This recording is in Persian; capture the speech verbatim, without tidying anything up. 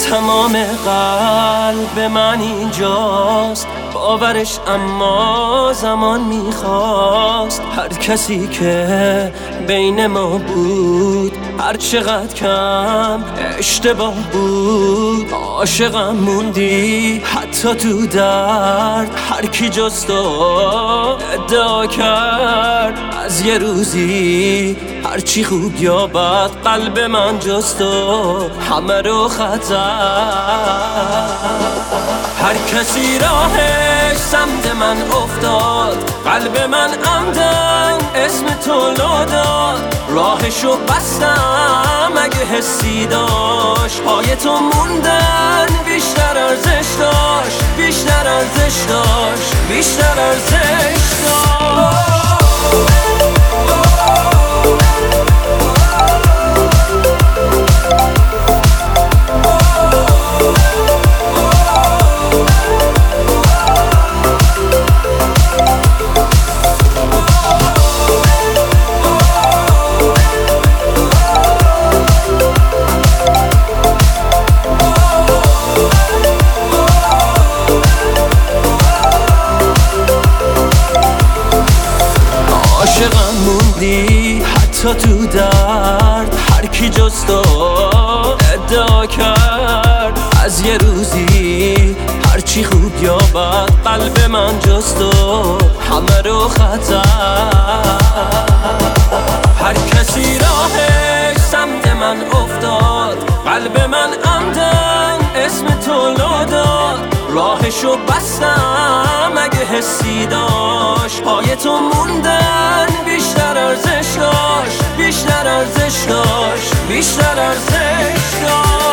تمام قلب من اینجاست، باورش اما زمان میخواست. هر کسی که بین ما بود هر چقدر کم اشتباه بود، عاشقم موندی حتی تو درد. هر کی جز تو ادعا کرد از یه روزی هرچی خوب یا بد قلب من جز تو همه رو خطر. هر کسی راهش سمت من افتاد، قلب من عمدن اسم تو لو داد. راهشو بستم اگه حسی داشت، پای تو موندن بیشتر ارزش داشت، بیشتر ارزش داشت، بیشتر ارزش داشت. عاشقم موندی حتی تو درد. هر کی جز تو ادعا کرد از یه روزی هرچی خوب یا بد قلب من جز تو همه رو خطر. هر کسی راهش سمت من افتاد، قلب من عمدن اسم تو لو داد. راهشو بستم اگه حسی داشت، پای تو موندن بیشتر ارزش داشت، بیشتر ارزش داشت، بیشتر ارزش داشت.